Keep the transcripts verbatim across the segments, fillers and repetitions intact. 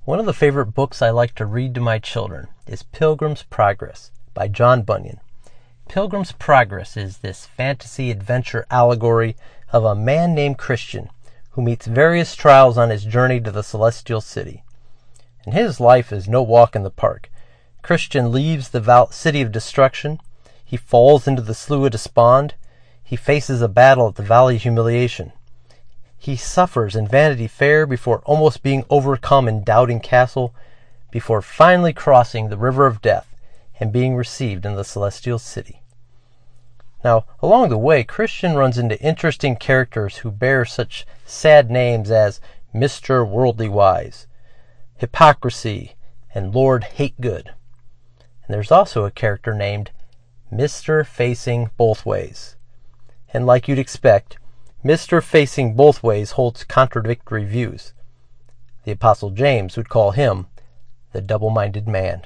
One of the favorite books I like to read to my children is Pilgrim's Progress by John Bunyan. Pilgrim's Progress is this fantasy adventure allegory of a man named Christian who meets various trials on his journey to the celestial city. And his life is no walk in the park. Christian leaves the val- city of destruction. He falls into the slough of despond. He faces a battle at the valley of humiliation. He suffers in Vanity Fair before almost being overcome in Doubting Castle, before finally crossing the river of death and being received in the celestial city. Now, along the way, Christian runs into interesting characters who bear such sad names as Mister Worldly Wise, Hypocrisy, and Lord Hate Good. And there's also a character named Mister Facing Both Ways. And like you'd expect, Mister Facing Both Ways holds contradictory views. The Apostle James would call him the double-minded man.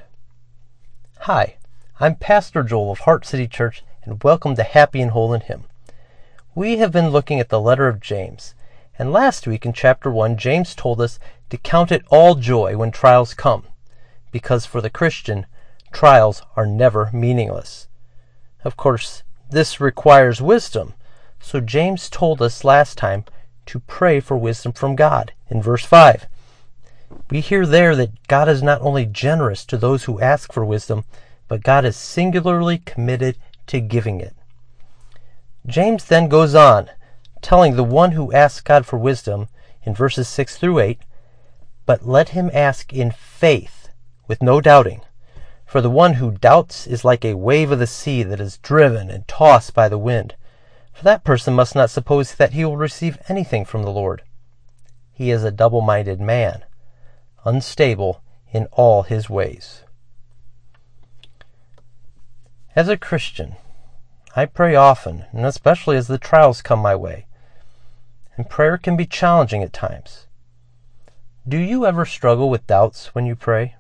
Hi, I'm Pastor Joel of Heart City Church, and welcome to Happy and Whole in Him. We have been looking at the letter of James, and last week in chapter one, James told us to count it all joy when trials come, because for the Christian, trials are never meaningless. Of course, this requires wisdom. So James told us last time to pray for wisdom from God in verse five. We hear there that God is not only generous to those who ask for wisdom, but God is singularly committed to giving it. James then goes on, telling the one who asks God for wisdom in verses six through eight, but let him ask in faith, with no doubting. For the one who doubts is like a wave of the sea that is driven and tossed by the wind. For that person must not suppose that he will receive anything from the Lord. He is a double-minded man, unstable in all his ways. As a Christian, I pray often, and especially as the trials come my way. And prayer can be challenging at times. Do you ever struggle with doubts when you pray?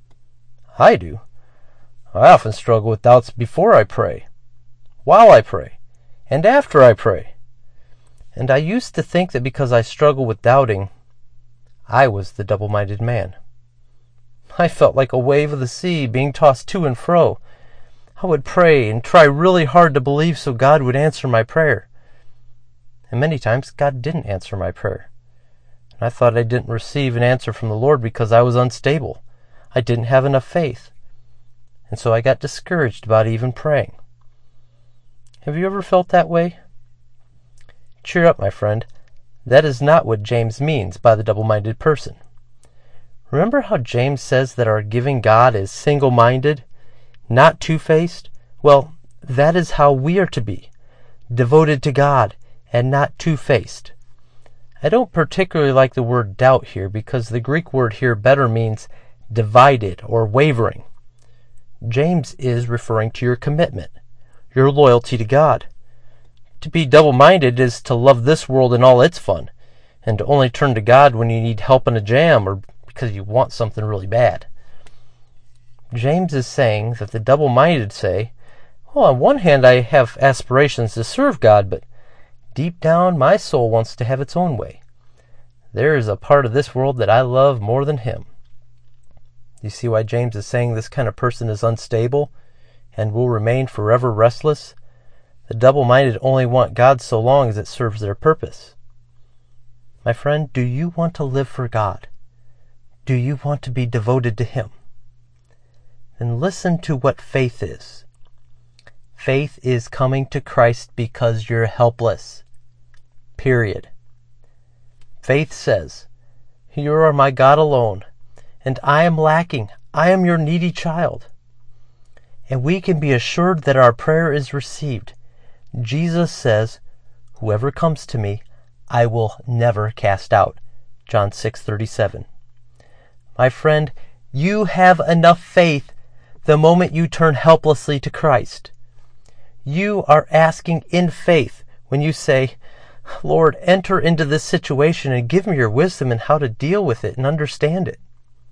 I do. I often struggle with doubts before I pray, while I pray, and after I pray. And I used to think that because I struggled with doubting, I was the double-minded man. I felt like a wave of the sea being tossed to and fro. I would pray and try really hard to believe so God would answer my prayer. And many times God didn't answer my prayer. And I thought I didn't receive an answer from the Lord because I was unstable. I didn't have enough faith. And so I got discouraged about even praying. Have you ever felt that way? Cheer up, my friend. That is not what James means by the double-minded person. Remember how James says that our giving God is single-minded, not two-faced? Well, that is how we are to be, devoted to God and not two-faced. I don't particularly like the word doubt here because the Greek word here better means divided or wavering. James is referring to your commitment, your loyalty to God. To be double-minded is to love this world and all its fun, and to only turn to God when you need help in a jam or because you want something really bad. James is saying that the double-minded say, well, on one hand I have aspirations to serve God, but deep down my soul wants to have its own way. There is a part of this world that I love more than Him. You see why James is saying this kind of person is unstable and will remain forever restless? The double-minded only want God so long as it serves their purpose. My friend, do you want to live for God? Do you want to be devoted to Him? Then listen to what faith is. Faith is coming to Christ because you're helpless. Period. Faith says, "You are my God alone, and I am lacking. I am your needy child." And we can be assured that our prayer is received. Jesus says, "Whoever comes to me, I will never cast out." John six thirty-seven. My friend, you have enough faith the moment you turn helplessly to Christ. You are asking in faith when you say, "Lord, enter into this situation and give me your wisdom in how to deal with it and understand it."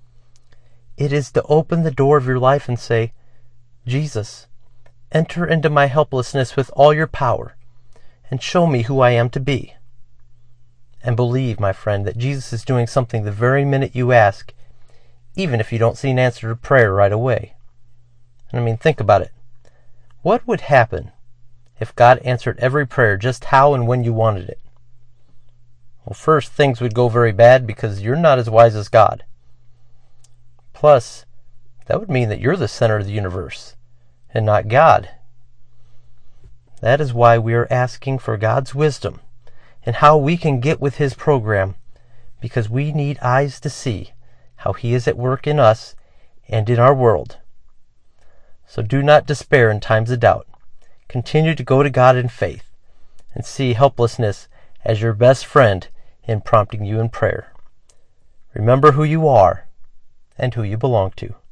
It is to open the door of your life and say, "Jesus, enter into my helplessness with all your power and show me who I am to be." And believe, my friend, that Jesus is doing something the very minute you ask. even if you don't see an answer to prayer right away. And I mean, think about it. What would happen if God answered every prayer just how and when you wanted it? Well, first, things would go very bad because you're not as wise as God. Plus, that would mean that you're the center of the universe and not God. That is why we are asking for God's wisdom and how we can get with His program, because we need eyes to see how He is at work in us and in our world. So do not despair in times of doubt. Continue to go to God in faith and see helplessness as your best friend in prompting you in prayer. Remember who you are and who you belong to.